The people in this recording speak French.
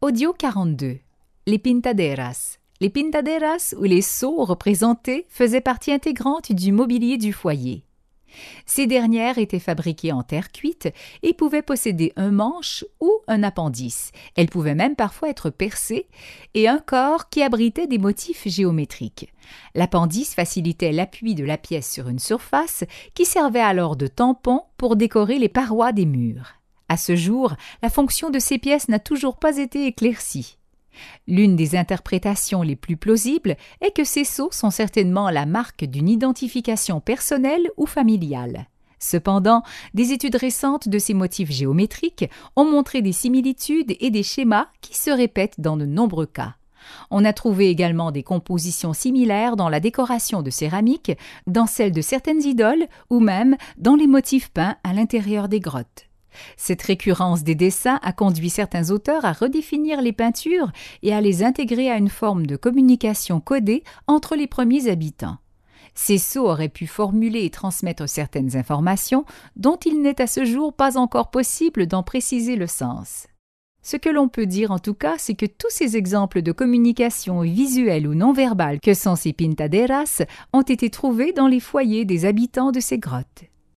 Audio 42. Les pintaderas. Les pintaderas, ou les seaux représentés, faisaient partie intégrante du mobilier du foyer. Ces dernières étaient fabriquées en terre cuite et pouvaient posséder un manche ou un appendice. Elles pouvaient même parfois être percées et un corps qui abritait des motifs géométriques. L'appendice facilitait l'appui de la pièce sur une surface qui servait alors de tampon pour décorer les parois des murs. À ce jour, la fonction de ces pièces n'a toujours pas été éclaircie. L'une des interprétations les plus plausibles est que ces sceaux sont certainement la marque d'une identification personnelle ou familiale. Cependant, des études récentes de ces motifs géométriques ont montré des similitudes et des schémas qui se répètent dans de nombreux cas. On a trouvé également des compositions similaires dans la décoration de céramique, dans celle de certaines idoles ou même dans les motifs peints à l'intérieur des grottes. Cette récurrence des dessins a conduit certains auteurs à redéfinir les peintures et à les intégrer à une forme de communication codée entre les premiers habitants. Ces sceaux auraient pu formuler et transmettre certaines informations dont il n'est à ce jour pas encore possible d'en préciser le sens. Ce que l'on peut dire en tout cas, c'est que tous ces exemples de communication visuelle ou non verbale que sont ces pintaderas ont été trouvés dans les foyers des habitants de ces grottes.